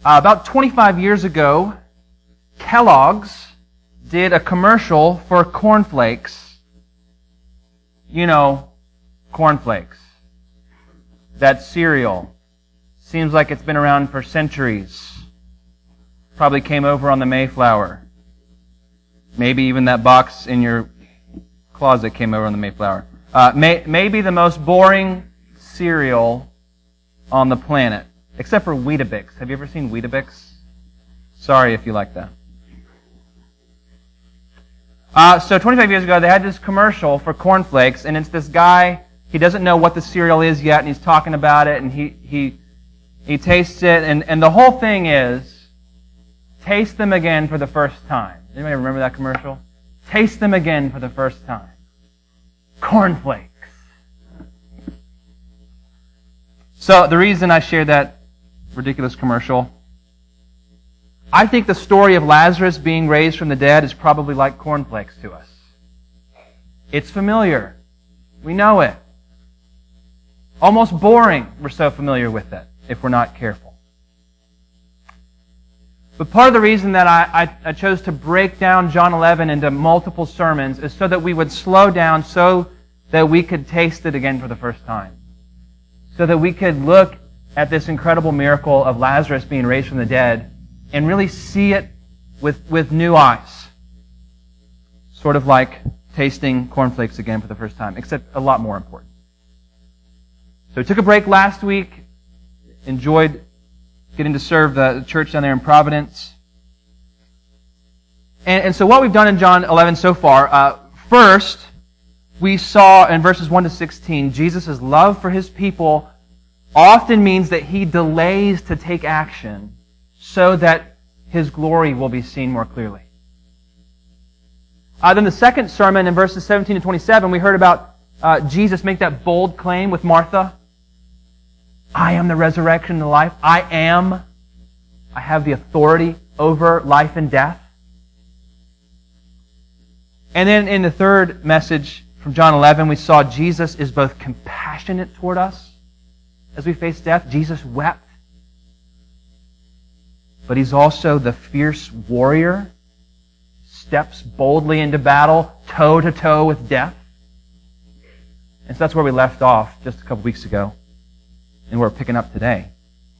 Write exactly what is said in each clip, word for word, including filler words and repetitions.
Uh, about twenty-five years ago, Kellogg's did a commercial for cornflakes. You know, cornflakes. That cereal. Seems like it's been around for centuries. Probably came over on the Mayflower. Maybe even that box in your closet came over on the Mayflower. Uh, may, maybe the most boring cereal on the planet. Except for Weetabix. Have you ever seen Weetabix? Sorry if you like that. Uh, so twenty-five years ago, they had this commercial for cornflakes, and it's this guy, he doesn't know what the cereal is yet, and he's talking about it, and he he he tastes it, and, and the whole thing is, taste them again for the first time. Anybody remember that commercial? Taste them again for the first time. Cornflakes. So the reason I shared that ridiculous commercial, I think the story of Lazarus being raised from the dead is probably like cornflakes to us. It's familiar. We know it. Almost boring. We're so familiar with it if we're not careful. But part of the reason that I, I, I chose to break down John eleven into multiple sermons is so that we would slow down so that we could taste it again for the first time. So that we could look at this incredible miracle of Lazarus being raised from the dead and really see it with, with new eyes. Sort of like tasting cornflakes again for the first time, except a lot more important. So we took a break last week, enjoyed getting to serve the church down there in Providence. And, and so what we've done in John eleven so far, uh, first, we saw in verses one to sixteen, Jesus' love for His people often means that He delays to take action so that His glory will be seen more clearly. Uh, then the second sermon in verses seventeen to twenty-seven, we heard about uh, Jesus make that bold claim with Martha. I am the resurrection and the life. I am. I have the authority over life and death. And then in the third message from John eleven, we saw Jesus is both compassionate toward us as we face death. Jesus wept. But He's also the fierce warrior, steps boldly into battle, toe to toe with death. And so that's where we left off just a couple weeks ago. And we're picking up today.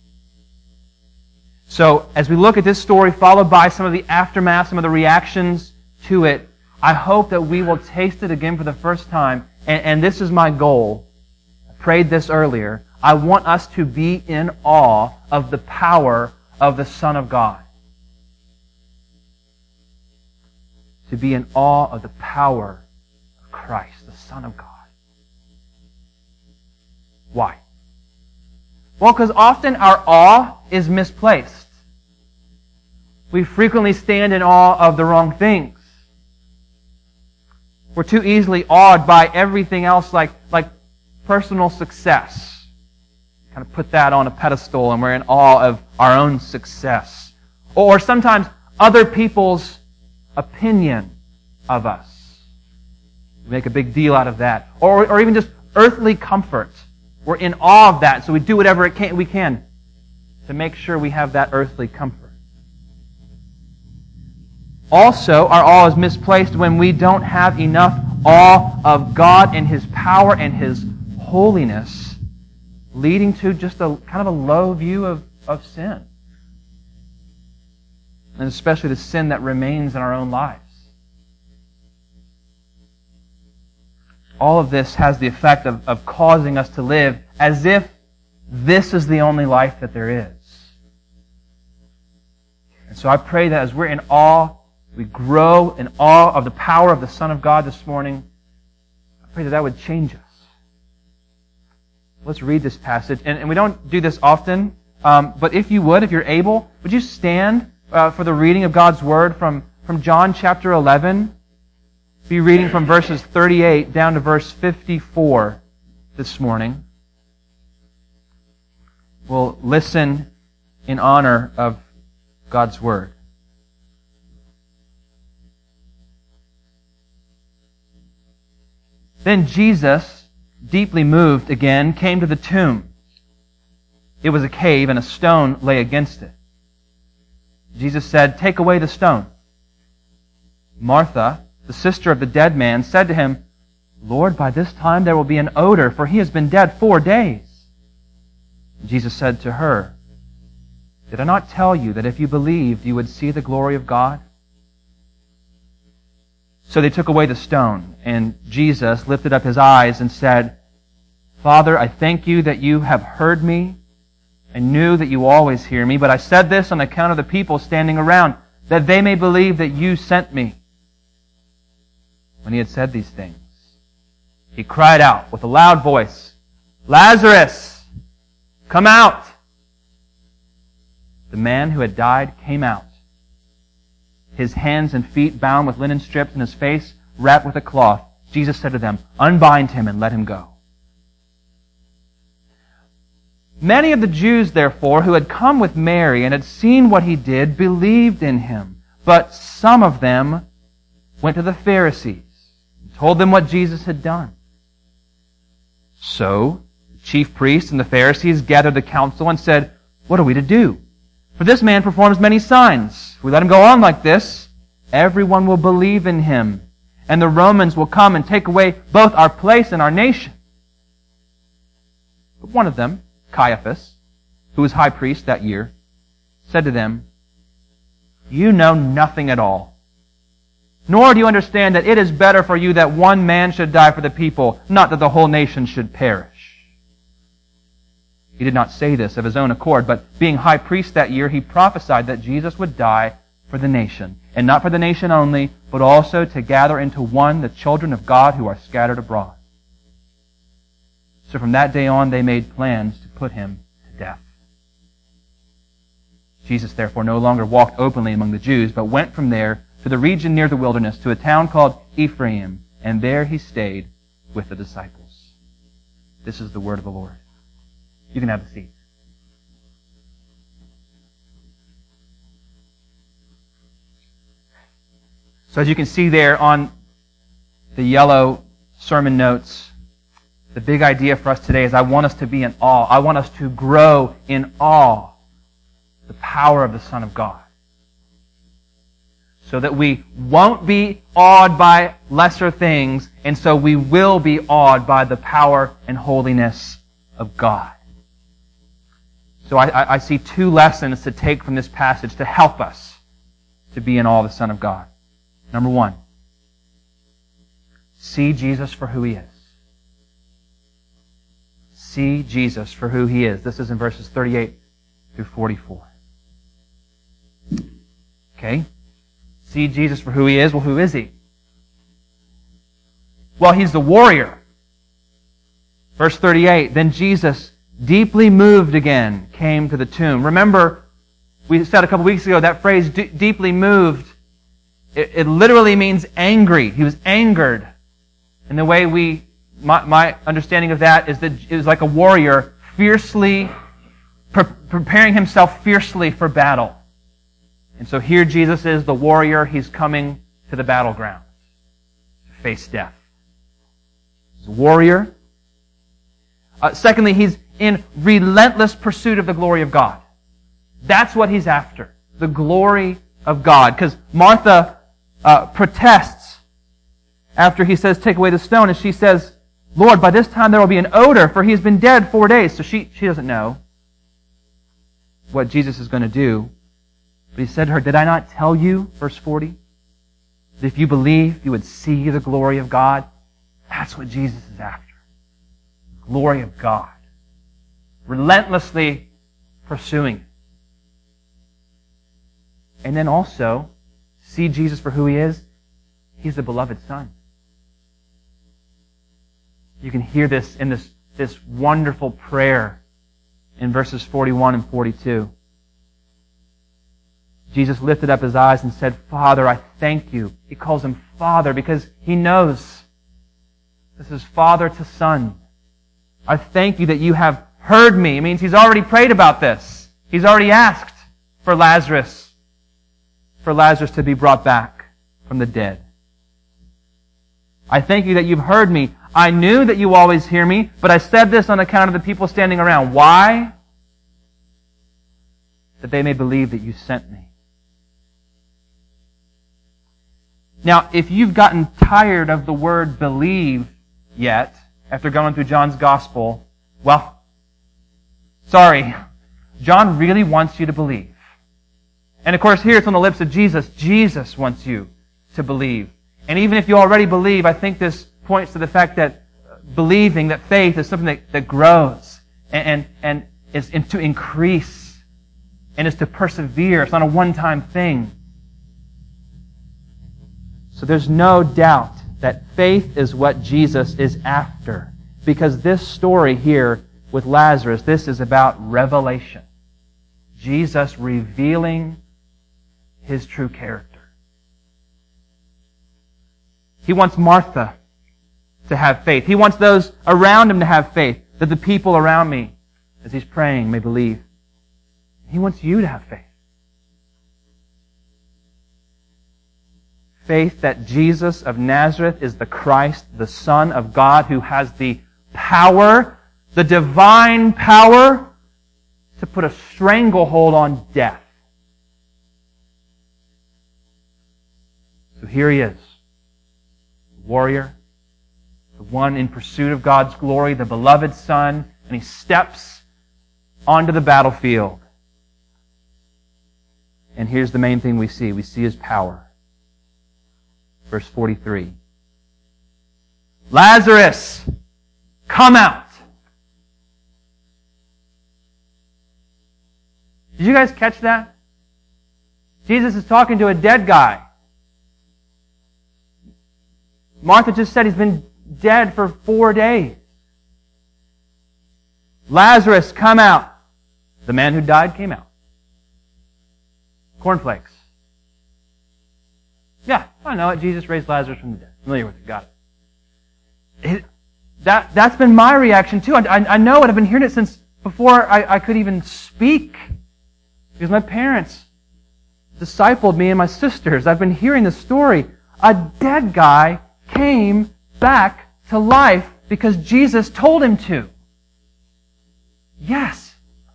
So, as we look at this story, followed by some of the aftermath, some of the reactions to it, I hope that we will taste it again for the first time. And, and this is my goal. I prayed this earlier. I want us to be in awe of the power of the Son of God. To be in awe of the power of Christ, the Son of God. Why? Well, because often our awe is misplaced. We frequently stand in awe of the wrong things. We're too easily awed by everything else like, like personal success. Kind of put that on a pedestal and we're in awe of our own success. Or sometimes other people's opinion of us. We make a big deal out of that. Or, or even just earthly comfort. We're in awe of that, so we do whatever it can, we can to make sure we have that earthly comfort. Also, our awe is misplaced when we don't have enough awe of God and His power and His holiness, leading to just a kind of a low view of, of sin. And especially the sin that remains in our own lives. All of this has the effect of, of causing us to live as if this is the only life that there is. And so I pray that as we're in awe, we grow in awe of the power of the Son of God this morning. I pray that that would change us. Let's read this passage. And, and we don't do this often, um, but if you would, if you're able, would you stand uh, for the reading of God's Word from, from John chapter eleven? Be reading from verses thirty-eight down to verse fifty-four this morning. We'll listen in honor of God's Word. Then Jesus, deeply moved again, came to the tomb. It was a cave, and a stone lay against it. Jesus said, "Take away the stone." Martha, the sister of the dead man, said to him, "Lord, by this time there will be an odor, for he has been dead four days." Jesus said to her, "Did I not tell you that if you believed, you would see the glory of God?" So they took away the stone, and Jesus lifted up his eyes and said, "Father, I thank you that you have heard me. I knew that you always hear me, but I said this on account of the people standing around, that they may believe that you sent me." When he had said these things, he cried out with a loud voice, "Lazarus, come out!" The man who had died came out, his hands and feet bound with linen strips and his face wrapped with a cloth. Jesus said to them, "Unbind him and let him go." Many of the Jews, therefore, who had come with Mary and had seen what he did, believed in him. But some of them went to the Pharisees and told them what Jesus had done. So the chief priests and the Pharisees gathered the council and said, "What are we to do? For this man performs many signs. If we let him go on like this, everyone will believe in him, and the Romans will come and take away both our place and our nation." But one of them, Caiaphas, who was high priest that year, said to them, "You know nothing at all, nor do you understand that it is better for you that one man should die for the people, not that the whole nation should perish." He did not say this of his own accord, but being high priest that year, he prophesied that Jesus would die for the nation, and not for the nation only, but also to gather into one the children of God who are scattered abroad. So from that day on, they made plans to put him to death. Jesus therefore no longer walked openly among the Jews, but went from there to the region near the wilderness, to a town called Ephraim, and there he stayed with the disciples. This is the word of the Lord. You can have a seat. So as you can see there on the yellow sermon notes, the big idea for us today is I want us to be in awe. I want us to grow in awe of the power of the Son of God, so that we won't be awed by lesser things, and so we will be awed by the power and holiness of God. So I, I see two lessons to take from this passage to help us to be in awe of the Son of God. Number one, see Jesus for who He is. See Jesus for who He is. This is in verses thirty-eight through forty-four. Okay? See Jesus for who He is. Well, who is He? Well, He's the warrior. Verse thirty-eight, then Jesus, deeply moved again, came to the tomb. Remember, we said a couple weeks ago that phrase, d- deeply moved, it, it literally means angry. He was angered. And the way we, my, my understanding of that is that it was like a warrior fiercely, pre- preparing himself fiercely for battle. And so here Jesus is the warrior. He's coming to the battleground to face death. He's a warrior. Uh, secondly, He's in relentless pursuit of the glory of God. That's what He's after. The glory of God. Because Martha uh, protests after He says, take away the stone. And she says, Lord, by this time there will be an odor, for He has been dead four days. So she, she doesn't know what Jesus is going to do. But He said to her, did I not tell you, verse forty, that if you believe, you would see the glory of God? That's what Jesus is after. The glory of God. Relentlessly pursuing it. And then also, see Jesus for who He is. He's the beloved Son. You can hear this in this, this wonderful prayer in verses forty-one and forty-two. Jesus lifted up His eyes and said, Father, I thank you. He calls Him Father because He knows this is Father to Son. I thank you that you have heard me. It means He's already prayed about this. He's already asked for Lazarus, for Lazarus to be brought back from the dead. I thank you that you've heard me. I knew that you always hear me, but I said this on account of the people standing around. Why? That they may believe that you sent me. Now, if you've gotten tired of the word believe yet, after going through John's gospel, well, sorry. John really wants you to believe. And of course, here it's on the lips of Jesus. Jesus wants you to believe. And even if you already believe, I think this points to the fact that believing, that faith is something that, that grows and, and, and is to increase and is to persevere. It's not a one-time thing. So there's no doubt that faith is what Jesus is after. Because this story here with Lazarus, this is about revelation. Jesus revealing His true character. He wants Martha to have faith. He wants those around Him to have faith, that the people around me, as He's praying, may believe. He wants you to have faith. Faith that Jesus of Nazareth is the Christ, the Son of God, who has the power, the divine power, to put a stranglehold on death. So here He is, the warrior, the one in pursuit of God's glory, the beloved Son, and He steps onto the battlefield. And here's the main thing we see. We see His power. Verse forty-three. Lazarus, come out. Did you guys catch that? Jesus is talking to a dead guy. Martha just said he's been dead for four days. Lazarus, come out. The man who died came out. Cornflakes. Yeah, I know it. Jesus raised Lazarus from the dead. Familiar with it. Got it. it that, that's been my reaction too. I, I, I know it. I've been hearing it since before I, I could even speak. Because my parents discipled me and my sisters. I've been hearing the story. A dead guy came back to life because Jesus told him to. Yes.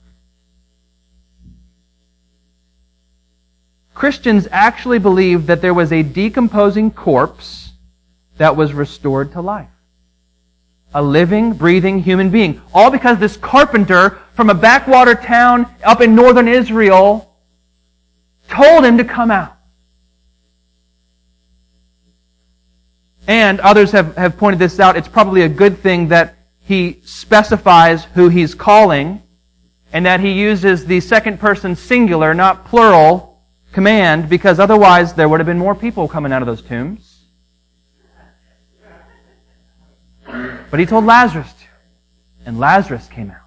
Christians actually believe that there was a decomposing corpse that was restored to life. A living, breathing human being. All because this carpenter from a backwater town up in northern Israel told him to come out. And others have, have pointed this out. It's probably a good thing that he specifies who he's calling and that he uses the second person singular, not plural, command, because otherwise there would have been more people coming out of those tombs. But he told Lazarus to, and Lazarus came out.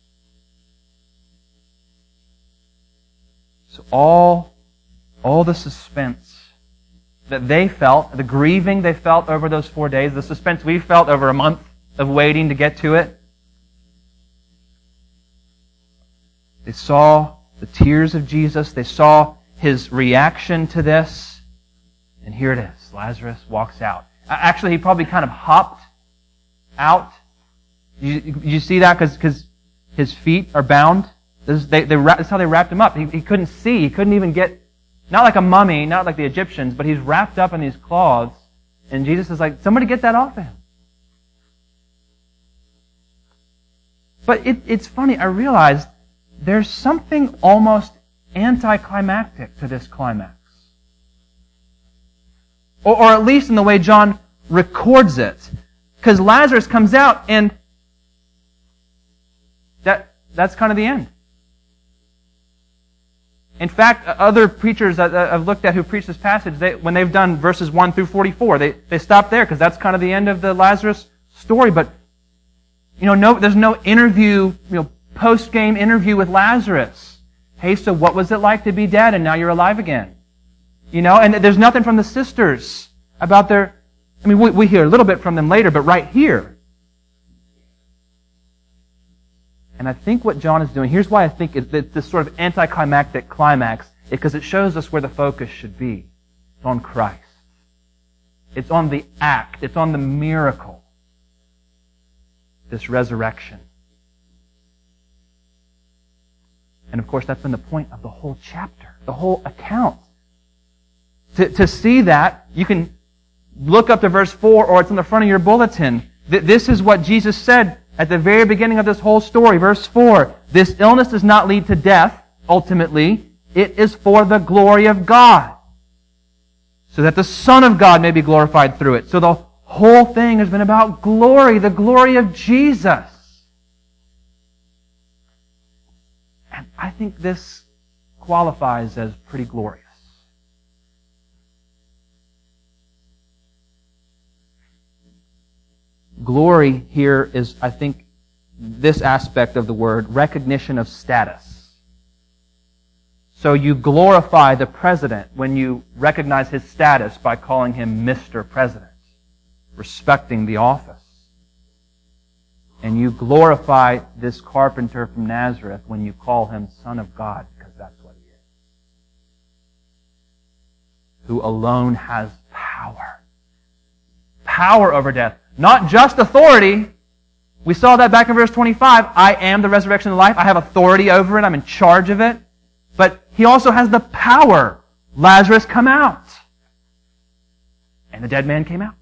So all, all the suspense that they felt, the grieving they felt over those four days, the suspense we felt over a month of waiting to get to it, they saw the tears of Jesus, they saw His reaction to this, and here it is. Lazarus walks out. Actually, he probably kind of hopped out. You, you see that? Because his feet are bound. This, is, they, they, that's how they wrapped him up. He, he couldn't see. He couldn't even get, not like a mummy, not like the Egyptians, but he's wrapped up in these cloths. And Jesus is like, somebody get that off of him. But it, it's funny, I realized there's something almost anticlimactic to this climax. Or, or at least in the way John records it. Because Lazarus comes out and that that's kind of the end. In fact, other preachers that I've looked at who preach this passage, they, when they've done verses one through forty-four, they, they stop there because that's kind of the end of the Lazarus story. But, you know, no, there's no interview, you know, post-game interview with Lazarus. Hey, so what was it like to be dead and now you're alive again? You know, and there's nothing from the sisters about their, I mean, we, we hear a little bit from them later, but right here. And I think what John is doing, here's why I think it's this sort of anticlimactic climax, is because it shows us where the focus should be. It's on Christ. It's on the act. It's on the miracle. This resurrection. And of course, that's been the point of the whole chapter, the whole account. To, to see that, you can look up to verse four, or it's in the front of your bulletin. This is what Jesus said at the very beginning of this whole story. Verse four, this illness does not lead to death, ultimately. It is for the glory of God, so that the Son of God may be glorified through it. So the whole thing has been about glory, the glory of Jesus. And I think this qualifies as pretty glorious. Glory here is, I think, this aspect of the word, recognition of status. So you glorify the president when you recognize his status by calling him Mister President, respecting the office. And you glorify this carpenter from Nazareth when you call him Son of God, because that's what he is. Who alone has power. Power over death. Not just authority. We saw that back in verse twenty-five. I am the resurrection and life. I have authority over it. I'm in charge of it. But he also has the power. Lazarus, come out. And the dead man came out.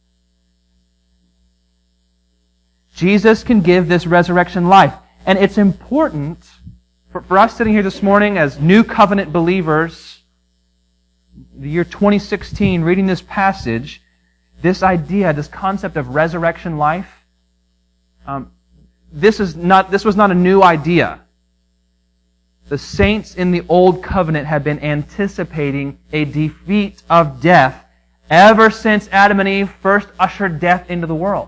Jesus can give this resurrection life. And it's important for, for us sitting here this morning as new covenant believers, the year twenty sixteen, reading this passage, this idea, this concept of resurrection life, um, this is not. This was not a new idea. The saints in the Old Covenant have been anticipating a defeat of death ever since Adam and Eve first ushered death into the world.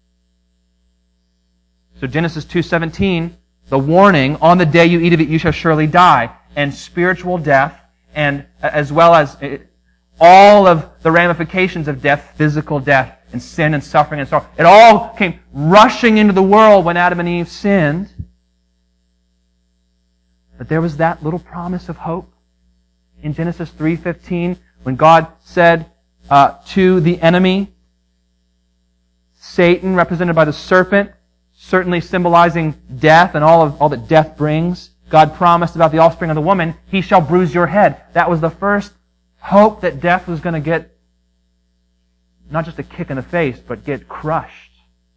So Genesis two seventeen, the warning, on the day you eat of it you shall surely die, and spiritual death, and as well as all of the ramifications of death, physical death, and sin and suffering and sorrow. It all came rushing into the world when Adam and Eve sinned. But there was that little promise of hope in Genesis three fifteen when God said uh, to the enemy, Satan, represented by the serpent, certainly symbolizing death and all of all that death brings. God promised about the offspring of the woman, he shall bruise your head. That was the first hope that death was going to get not just a kick in the face, but get crushed.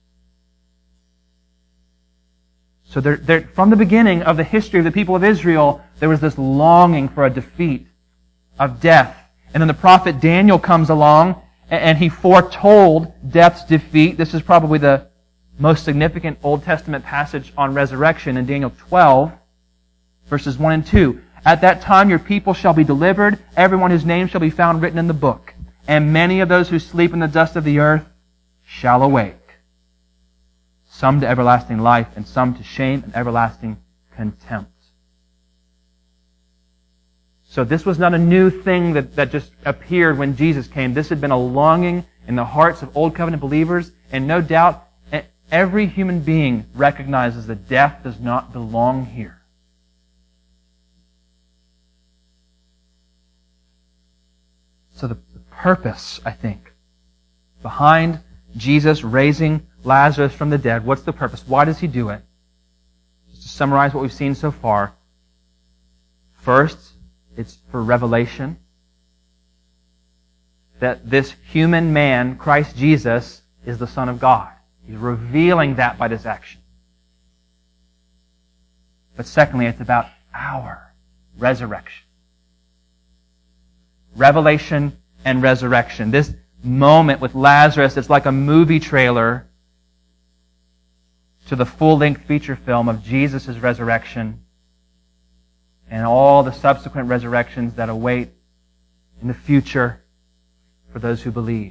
So there, there, from the beginning of the history of the people of Israel, there was this longing for a defeat of death. And then the prophet Daniel comes along, and he foretold death's defeat. This is probably the most significant Old Testament passage on resurrection in Daniel twelve, verses one and two. At that time your people shall be delivered, everyone whose name shall be found written in the book. And many of those who sleep in the dust of the earth shall awake. Some to everlasting life, and some to shame and everlasting contempt. So this was not a new thing that, that just appeared when Jesus came. This had been a longing in the hearts of Old Covenant believers, and no doubt every human being recognizes that death does not belong here. So the, the purpose, I think, behind Jesus raising Lazarus from the dead, what's the purpose? Why does he do it? Just to summarize what we've seen so far. First, it's for revelation. That this human man, Christ Jesus, is the Son of God. He's revealing that by this action. But secondly, it's about our resurrection. Revelation and resurrection. This moment with Lazarus, it's like a movie trailer to the full-length feature film of Jesus' resurrection and all the subsequent resurrections that await in the future for those who believe.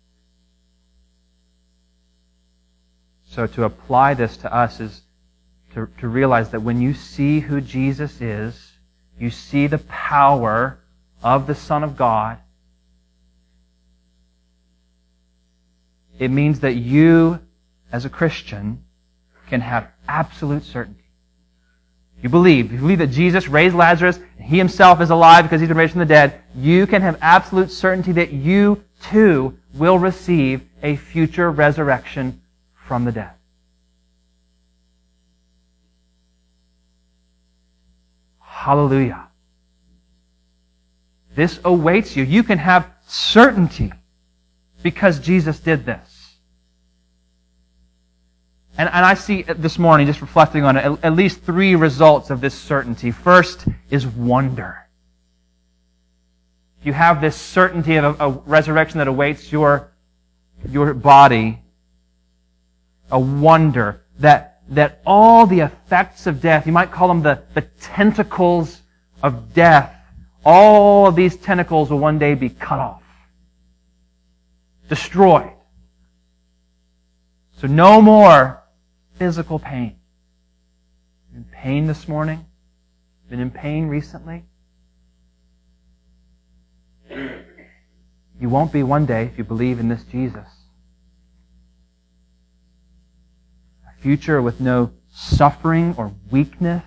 So to apply this to us is to, to realize that when you see who Jesus is, you see the power of the Son of God. It means that you, as a Christian, can have absolute certainty. You believe. You believe that Jesus raised Lazarus, and He Himself is alive because He's been raised from the dead. You can have absolute certainty that you, too, will receive a future resurrection from the dead. Hallelujah. This awaits you. You can have certainty because Jesus did this. And, and I see this morning, just reflecting on it, at, at least three results of this certainty. First is wonder. If you have this certainty of a, a resurrection that awaits your, your body, a wonder that, that all the effects of death, you might call them the, the tentacles of death, all of these tentacles will one day be cut off, destroyed. So no more physical pain. In pain this morning? Been in pain recently? You won't be one day if you believe in this Jesus. A future with no suffering or weakness,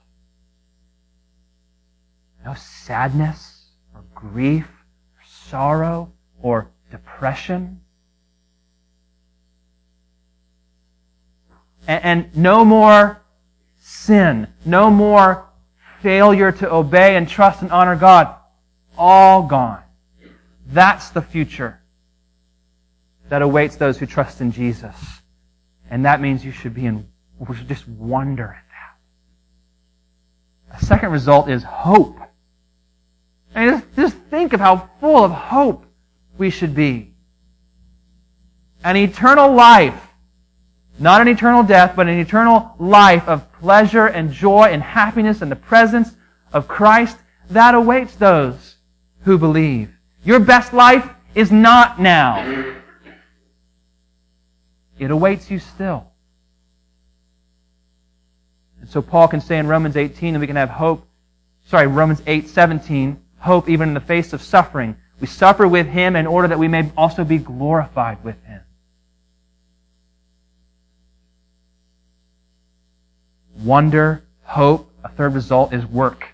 no sadness or grief or sorrow or depression. And, and no more sin, no more failure to obey and trust and honor God. All gone. That's the future that awaits those who trust in Jesus. And that means you should be in, we should just wonder at that. A second result is hope. And just, just think of how full of hope we should be. An eternal life, not an eternal death, but an eternal life of pleasure and joy and happiness in the presence of Christ, that awaits those who believe. Your best life is not now. It awaits you still. And so Paul can say in Romans eighteen that we can have hope, sorry, Romans eight seventeen, hope even in the face of suffering. We suffer with Him in order that we may also be glorified with Him. Wonder, hope, a third result is work.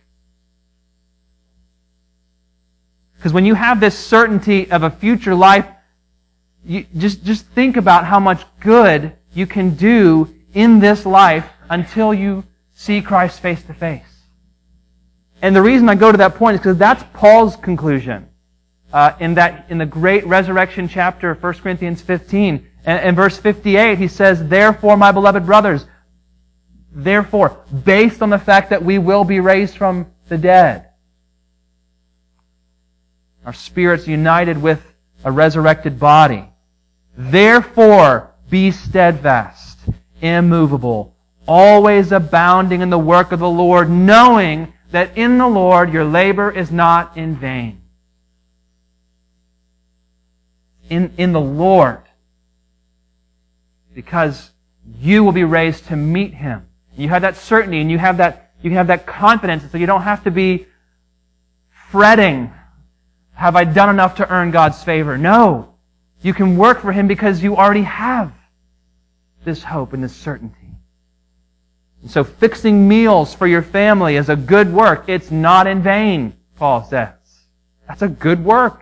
Because when you have this certainty of a future life, you just, just think about how much good you can do in this life until you see Christ face to face. And the reason I go to that point is because that's Paul's conclusion. Uh, in that, in the great resurrection chapter of First Corinthians fifteen, and in verse fifty-eight, he says, "Therefore, my beloved brothers, therefore, based on the fact that we will be raised from the dead, our spirits united with a resurrected body. Therefore, be steadfast, immovable, always abounding in the work of the Lord, knowing that in the Lord your labor is not in vain." In, in the Lord. Because you will be raised to meet Him. You have that certainty and you have that, you have that confidence, so you don't have to be fretting, have I done enough to earn God's favor? No. You can work for Him because you already have this hope and this certainty. And so fixing meals for your family is a good work. It's not in vain, Paul says. That's a good work.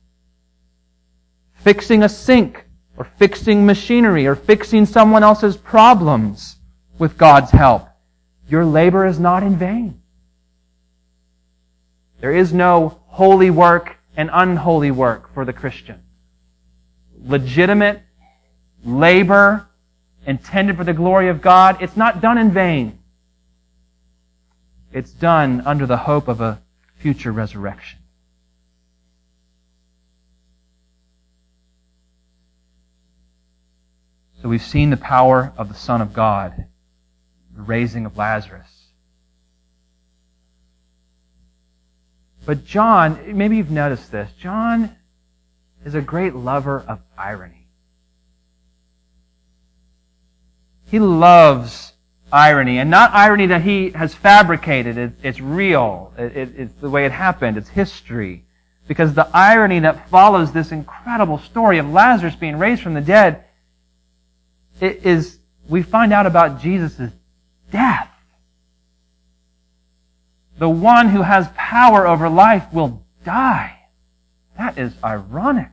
Fixing a sink, or fixing machinery, or fixing someone else's problems with God's help. Your labor is not in vain. There is no holy work and unholy work for the Christian. Legitimate labor intended for the glory of God, it's not done in vain. It's done under the hope of a future resurrection. So we've seen the power of the Son of God, the raising of Lazarus. But John, maybe you've noticed this, John is a great lover of irony. He loves irony, and not irony that he has fabricated. It, it's real. It, it, it's the way it happened. It's history. Because the irony that follows this incredible story of Lazarus being raised from the dead it is, we find out about Jesus' death. The one who has power over life will die. That is ironic.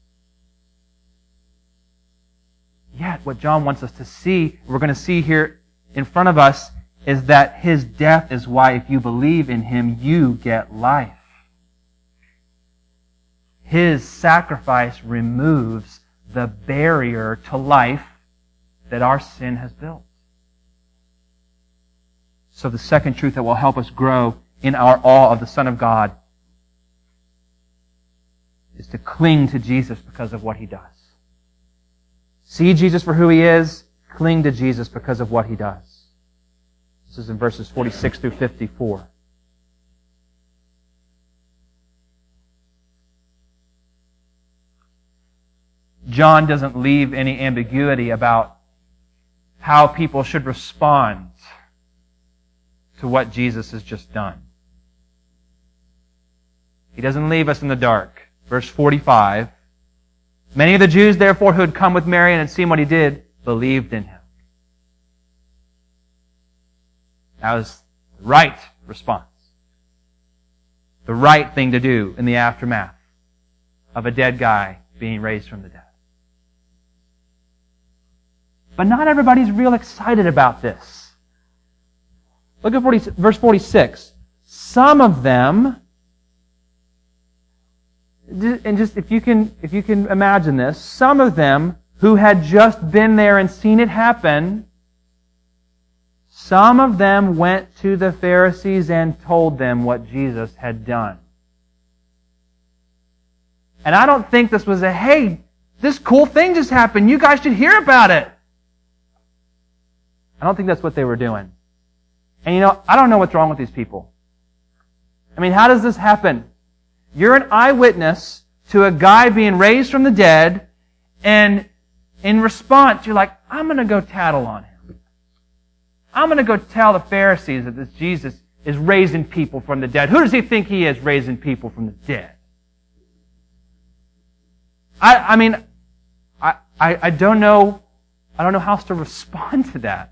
Yet, what John wants us to see, we're going to see here in front of us, is that His death is why, if you believe in Him, you get life. His sacrifice removes the barrier to life that our sin has built. So the second truth that will help us grow in our awe of the Son of God is to cling to Jesus because of what He does. See Jesus for who He is, cling to Jesus because of what He does. This is in verses forty-six through fifty-four. John doesn't leave any ambiguity about how people should respond to what Jesus has just done. He doesn't leave us in the dark. Verse forty-five, many of the Jews, therefore, who had come with Mary and had seen what He did, believed in Him. That was the right response. The right thing to do in the aftermath of a dead guy being raised from the dead. But not everybody's real excited about this. Look at forty, verse forty-six. Some of them, and just if you can, if you can imagine this, some of them who had just been there and seen it happen, some of them went to the Pharisees and told them what Jesus had done. And I don't think this was a, hey, this cool thing just happened, you guys should hear about it. I don't think that's what they were doing. And you know, I don't know what's wrong with these people. I mean, how does this happen? You're an eyewitness to a guy being raised from the dead, and in response, you're like, I'm going to go tattle on him. I'm going to go tell the Pharisees that this Jesus is raising people from the dead. Who does he think he is, raising people from the dead? I, I mean, I, I, I don't know, I don't know how else to respond to that.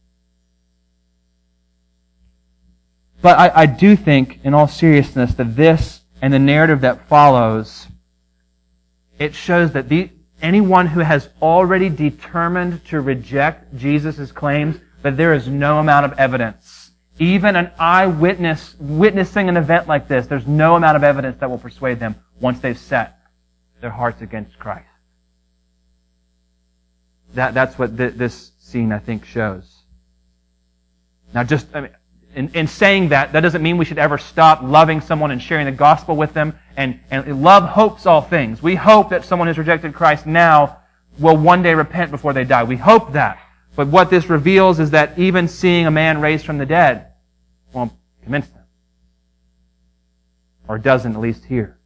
But I, I do think, in all seriousness, that this and the narrative that follows, it shows that the, anyone who has already determined to reject Jesus' claims, that there is no amount of evidence. Even an eyewitness witnessing an event like this, there's no amount of evidence that will persuade them once they've set their hearts against Christ. That, that's what th- this scene, I think, shows. Now, just, I mean, In, in saying that, that doesn't mean we should ever stop loving someone and sharing the gospel with them. And, and love hopes all things. We hope that someone who's rejected Christ now will one day repent before they die. We hope that. But what this reveals is that even seeing a man raised from the dead won't convince them. Or doesn't, at least here.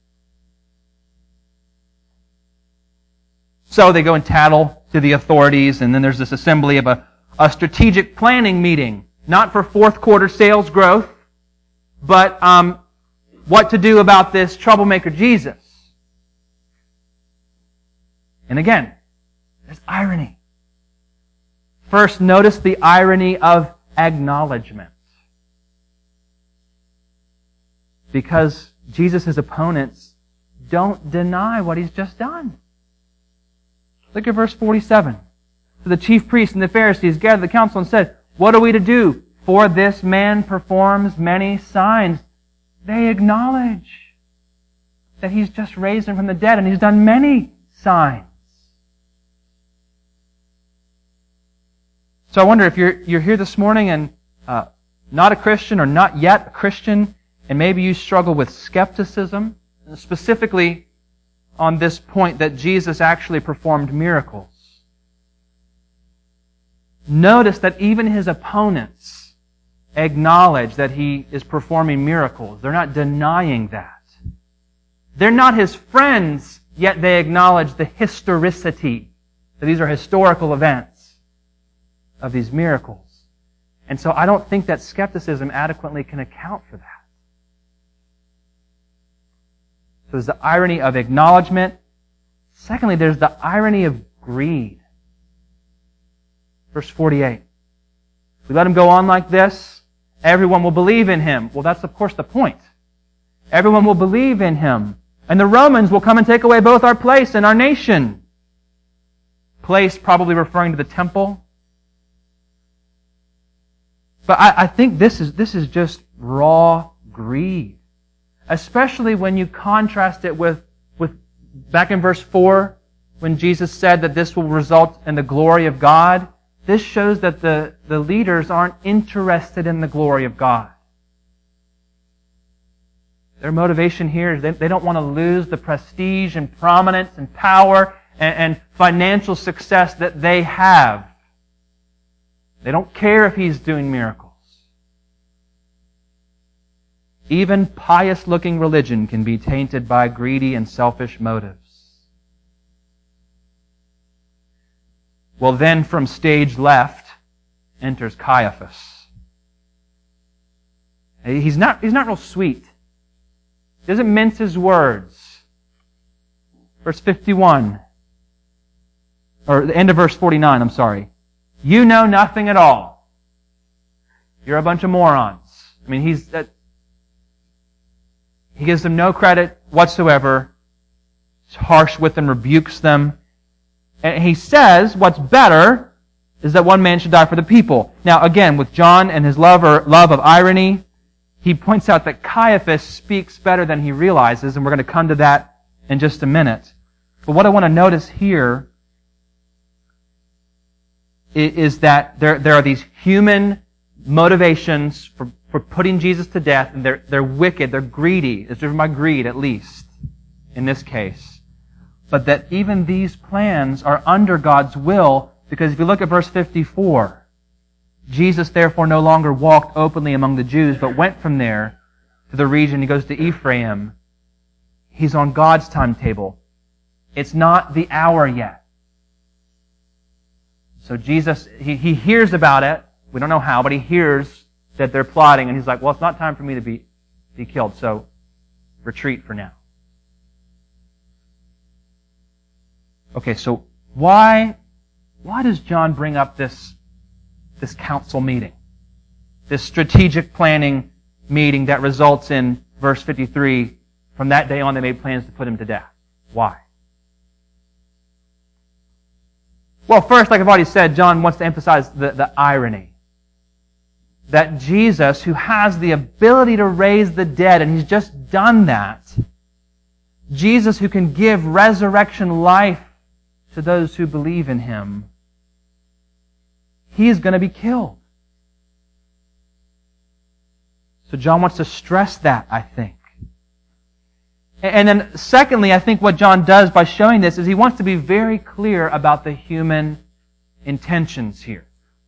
So they go and tattle to the authorities, and then there's this assembly of a, a strategic planning meeting. Not for fourth quarter sales growth, but um, what to do about this troublemaker Jesus. And again, there's irony. First, notice the irony of acknowledgement. Because Jesus' opponents don't deny what He's just done. Look at verse forty-seven. So the chief priests and the Pharisees gathered the council and said, what are we to do? For this man performs many signs. They acknowledge that He's just raised Him from the dead, and He's done many signs. So I wonder if you're you're here this morning and uh, not a Christian or not yet a Christian, and maybe you struggle with skepticism, specifically on this point that Jesus actually performed miracles. Notice that even His opponents acknowledge that He is performing miracles. They're not denying that. They're not His friends, yet they acknowledge the historicity, that these are historical events of these miracles. And so I don't think that skepticism adequately can account for that. So there's the irony of acknowledgement. Secondly, there's the irony of greed. Verse forty-eight. If we let Him go on like this, everyone will believe in Him. Well, that's of course the point. Everyone will believe in Him. And the Romans will come and take away both our place and our nation. Place probably referring to the temple. But I, I think this is, this is just raw greed. Especially when you contrast it with, with back in verse four, when Jesus said that this will result in the glory of God, this shows that the, the leaders aren't interested in the glory of God. Their motivation here is they, they don't want to lose the prestige and prominence and power and, and financial success that they have. They don't care if He's doing miracles. Even pious-looking religion can be tainted by greedy and selfish motives. Well, then from stage left enters Caiaphas. He's not, he's not real sweet. He doesn't mince his words. Verse fifty-one. Or the end of verse forty-nine, I'm sorry. You know nothing at all. You're a bunch of morons. I mean, he's... Uh, he gives them no credit whatsoever. He's harsh with them, rebukes them. And he says what's better is that one man should die for the people. Now, again, with John and his love or love of irony, he points out that Caiaphas speaks better than he realizes, and we're going to come to that in just a minute. But what I want to notice here is that there, there are these human motivations for, for putting Jesus to death, and they're, they're wicked, they're greedy. It's driven by greed, at least, in this case. But that even these plans are under God's will, because if you look at verse fifty-four, Jesus therefore no longer walked openly among the Jews, but went from there to the region. He goes to Ephraim. He's on God's timetable. It's not the hour yet. So Jesus, he, he hears about it. We don't know how, but he hears that they're plotting, and he's like, well, it's not time for me to be, be killed, so retreat for now. Okay, so why, why does John bring up this, this council meeting? This strategic planning meeting that results in verse fifty-three, from that day on they made plans to put him to death. Why? Well, first, like I've already said, John wants to emphasize the, the irony. That Jesus, who has the ability to raise the dead, and He's just done that, Jesus who can give resurrection life to those who believe in Him, He is going to be killed. So John wants to stress that, I think. And then secondly, I think what John does by showing this is he wants to be very clear about the human intentions here.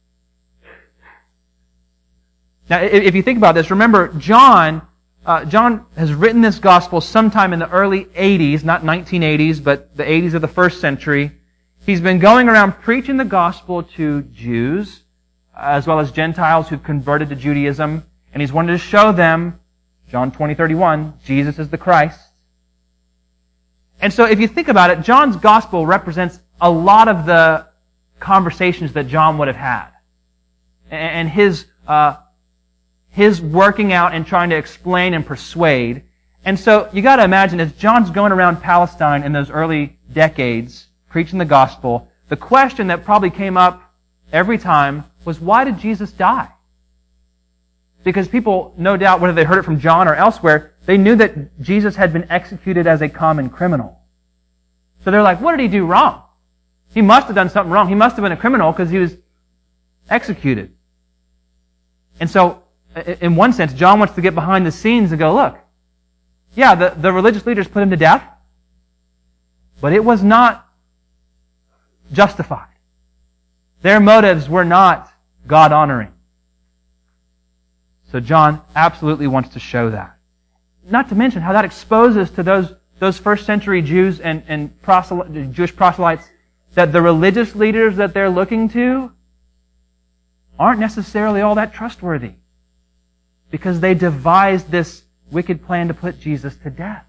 Now, if you think about this, remember, John, uh, John has written this gospel sometime in the early eighties, not nineteen eighties, but the eighties of the first century. He's been going around preaching the gospel to Jews, as well as Gentiles who've converted to Judaism, and he's wanted to show them, John twenty thirty-one, Jesus is the Christ. And so if you think about it, John's gospel represents a lot of the conversations that John would have had. And his, uh, his working out and trying to explain and persuade. And so you got to imagine, as John's going around Palestine in those early decades, preaching the gospel, the question that probably came up every time was, why did Jesus die? Because people, no doubt, whether they heard it from John or elsewhere, they knew that Jesus had been executed as a common criminal. So they're like, what did He do wrong? He must have done something wrong. He must have been a criminal because He was executed. And so, in one sense, John wants to get behind the scenes and go, look, yeah, the, the religious leaders put Him to death, but it was not justified. Their motives were not God-honoring. So John absolutely wants to show that. Not to mention how that exposes to those, those first century Jews and, and proselyte, Jewish proselytes that the religious leaders that they're looking to aren't necessarily all that trustworthy, because they devised this wicked plan to put Jesus to death.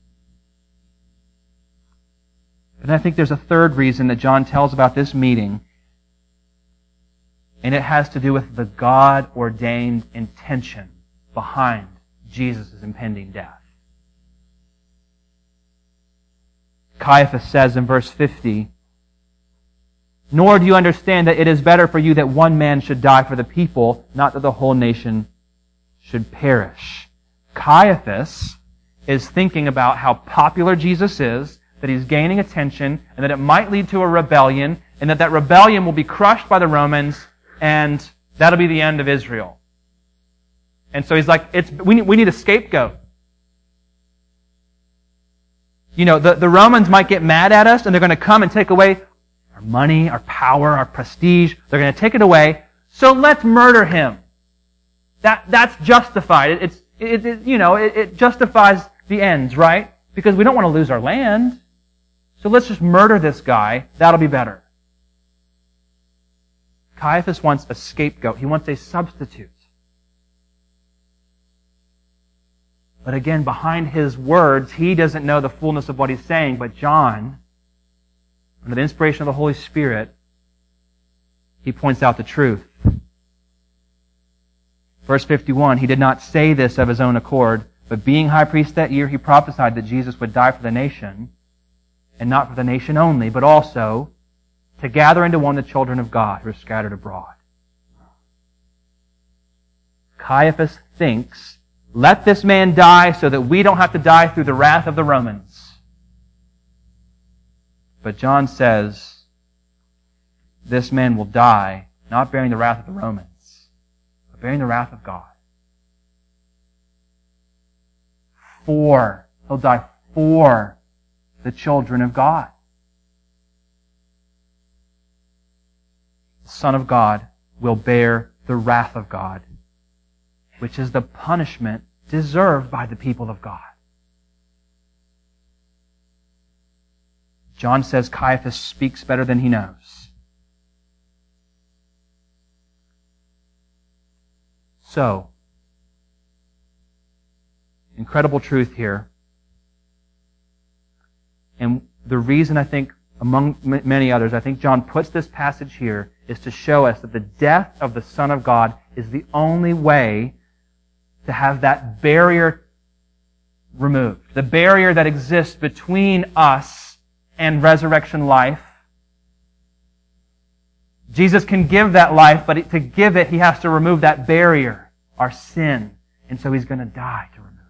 And I think there's a third reason that John tells about this meeting, and it has to do with the God-ordained intention behind Jesus' impending death. Caiaphas says in verse fifty, nor do you understand that it is better for you that one man should die for the people, not that the whole nation should perish. Caiaphas is thinking about how popular Jesus is, that he's gaining attention, and that it might lead to a rebellion, and that that rebellion will be crushed by the Romans, and that'll be the end of Israel. And so he's like, it's, we need, we need a scapegoat. You know, the, the Romans might get mad at us, and they're going to come and take away our money, our power, our prestige. They're going to take it away. So let's murder him. That, that's justified. It, it's, it, it, you know, it, it justifies the ends, right? Because we don't want to lose our land. So let's just murder this guy. That'll be better. Caiaphas wants a scapegoat. He wants a substitute. But again, behind his words, he doesn't know the fullness of what he's saying. But John, under the inspiration of the Holy Spirit, he points out the truth. Verse fifty-one, he did not say this of his own accord, but being high priest that year, he prophesied that Jesus would die for the nation, and not for the nation only, but also to gather into one the children of God who are scattered abroad. Caiaphas thinks, let this man die so that we don't have to die through the wrath of the Romans. But John says, this man will die not bearing the wrath of the Romans, but bearing the wrath of God. For, he'll die for the children of God. The Son of God will bear the wrath of God, which is the punishment deserved by the people of God. John says Caiaphas speaks better than he knows. So, incredible truth here. And the reason I think, among many others, I think John puts this passage here is to show us that the death of the Son of God is the only way to have that barrier removed. The barrier that exists between us and resurrection life. Jesus can give that life, but to give it, He has to remove that barrier, our sin. And so He's going to die to remove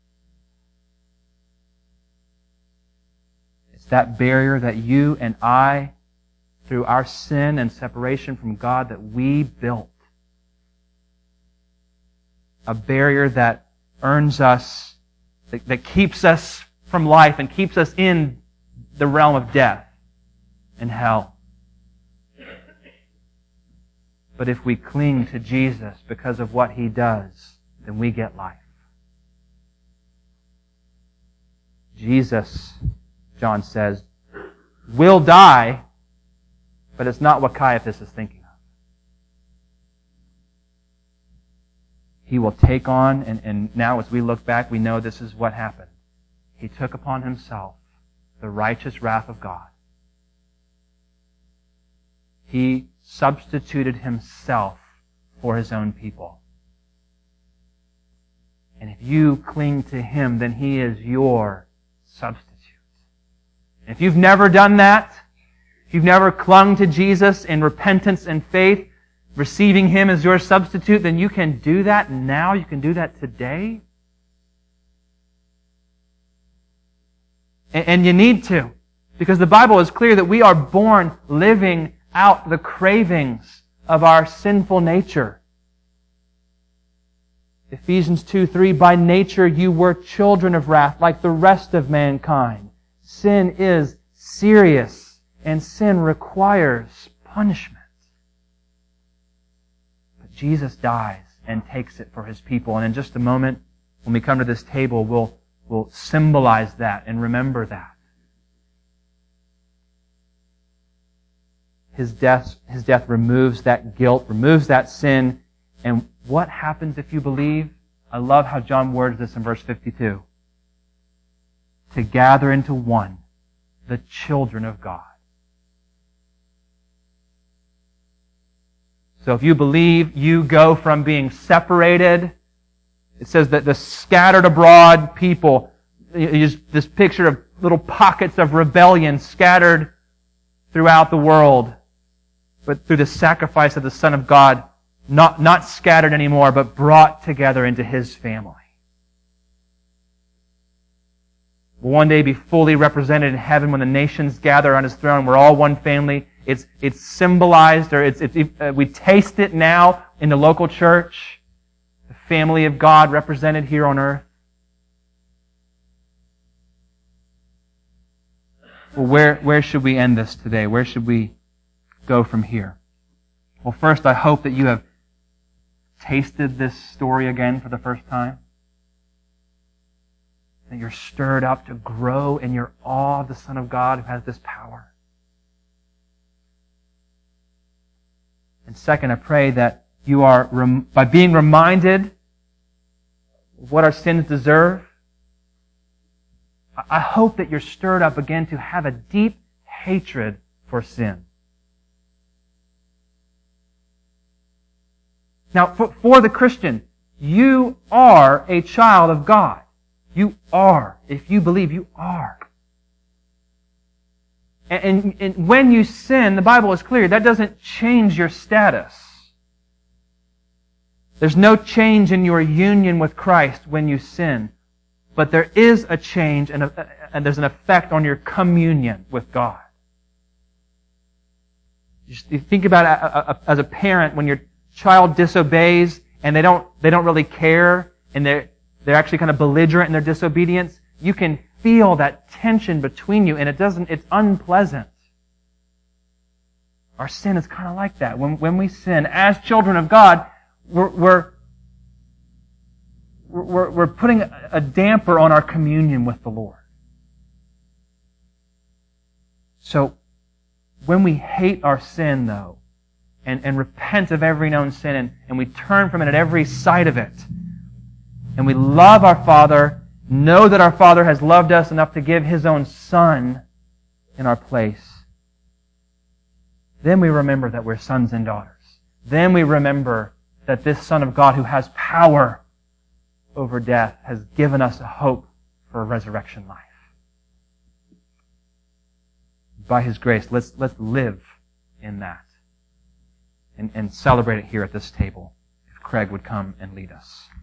it. It's that barrier that you and I, through our sin and separation from God, that we built. A barrier that earns us, that, that keeps us from life and keeps us in the realm of death and hell. But if we cling to Jesus because of what He does, then we get life. Jesus, John says, will die, but it's not what Caiaphas is thinking of. He will take on, and, and now as we look back, we know this is what happened. He took upon Himself the righteous wrath of God. He substituted Himself for His own people. And if you cling to Him, then He is your substitute. And if you've never done that, if you've never clung to Jesus in repentance and faith, receiving Him as your substitute, then you can do that now. You can do that today. And, and you need to. Because the Bible is clear that we are born living out the cravings of our sinful nature. Ephesians two three, by nature you were children of wrath like the rest of mankind. Sin is serious and sin requires punishment. But Jesus dies and takes it for His people. And in just a moment, when we come to this table, we'll, we'll symbolize that and remember that. His death, His death removes that guilt, removes that sin. And what happens if you believe? I love how John words this in verse fifty-two. To gather into one the children of God. So if you believe, you go from being separated. It says that the scattered abroad people, this picture of little pockets of rebellion scattered throughout the world. But through the sacrifice of the Son of God, not, not scattered anymore, but brought together into His family. will one day be fully represented in heaven when the nations gather on His throne. We're all one family. It's it's symbolized, or it's, it's uh, we taste it now in the local church. The family of God represented here on earth. Well, where where should we end this today? Where should we go from here? Well, first, I hope that you have tasted this story again for the first time. That you're stirred up to grow in your awe of the Son of God who has this power. And second, I pray that you are, by being reminded of what our sins deserve, I hope that you're stirred up again to have a deep hatred for sin. Now, for, for the Christian, you are a child of God. You are. If you believe, you are. And, and, and when you sin, the Bible is clear, that doesn't change your status. There's no change in your union with Christ when you sin. But there is a change and, a, and there's an effect on your communion with God. You think about it as a parent, when your child disobeys and they don't they don't really care and they're they're actually kind of belligerent in their disobedience, you can feel that tension between you, and it doesn't it's unpleasant. Our sin is kind of like that. When when we sin as children of God, we're we're we're, we're putting a damper on our communion with the Lord. So when we hate our sin, though, and, and repent of every known sin, and, and we turn from it at every sight of it, and we love our Father, know that our Father has loved us enough to give His own Son in our place, then we remember that we're sons and daughters. Then we remember that this Son of God who has power over death has given us a hope for a resurrection life. By His grace, let's let's live in that and, and celebrate it here at this table if Craig would come and lead us.